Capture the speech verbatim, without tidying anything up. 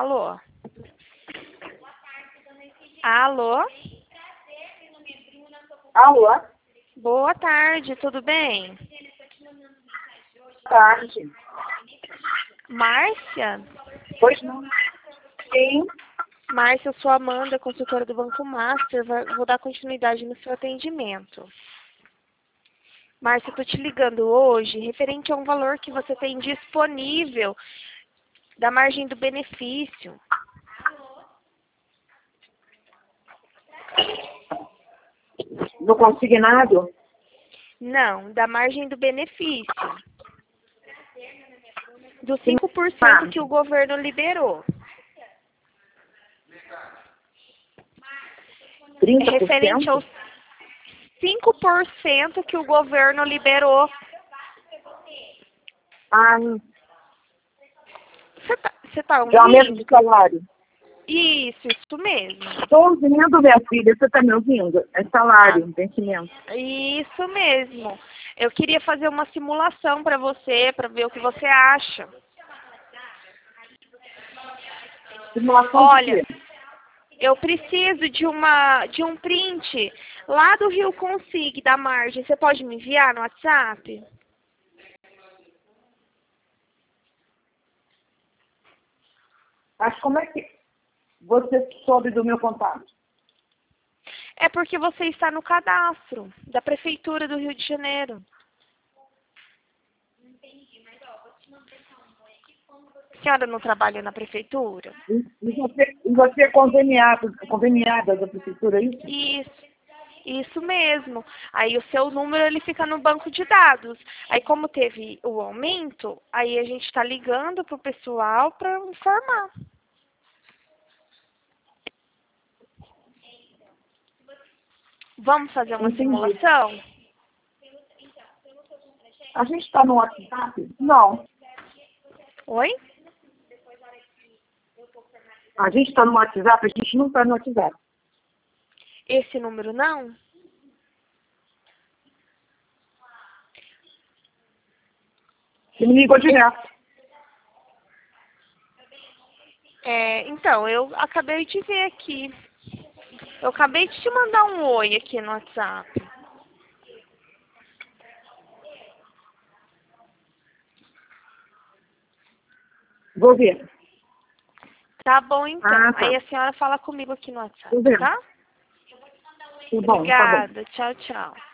Alô? Alô? Alô? Boa tarde, tudo bem? Tarde. Márcia? Pois não. Sim. Márcia, eu sou a Amanda, consultora do Banco Master. Vai- Vou dar continuidade no seu atendimento. Márcia, eu tô te ligando hoje referente a um valor que você tem disponível da margem do benefício. No consignado? Não, da margem do benefício. Do cinco por cento Tá. que o governo liberou. É trinta por referente cento? aos cinco por cento que o governo liberou. Ah, Você tá, você tá de aumento ouvindo? de salário. Isso, isso mesmo. Estou ouvindo, minha filha. Você está me ouvindo? É salário, vencimento. Isso mesmo. Eu queria fazer uma simulação para você, para ver o que você acha. Simulação Olha, de quê? eu preciso de uma de um print lá do Rio Consig da margem. Você pode me enviar no WhatsApp? Mas como é que você soube do meu contato? É porque você está no cadastro da Prefeitura do Rio de Janeiro. A senhora não trabalha na Prefeitura? E e você, e você é conveniado, conveniada da prefeitura, é isso? Isso, isso mesmo. Aí o seu número ele fica no banco de dados. Aí como teve o aumento, aí a gente está ligando pro pessoal para informar. Vamos fazer uma Entendi. simulação? A gente está no WhatsApp? Não. Oi? A gente está no WhatsApp? A gente não está no WhatsApp. Esse número não? Você me ligou direto. É, então, eu acabei de ver aqui. Eu acabei de te mandar um oi aqui no WhatsApp. Vou ver. Tá bom, então. Ah, tá. Aí a senhora fala comigo aqui no WhatsApp, Vou ver. tá? Tá bom, tá bom. Obrigada. Tchau, tchau.